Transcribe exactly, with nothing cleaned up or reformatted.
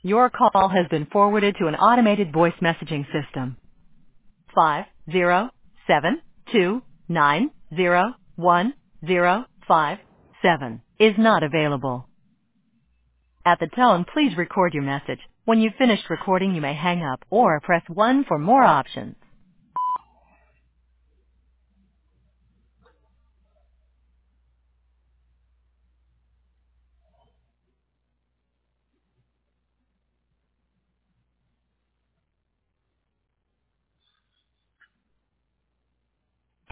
Your call has been forwarded to an automated voice messaging system. Five zero seven two nine zero one zero five seven is not available. At the tone, please record your message. When you've finished recording, you may hang up or press one for more options.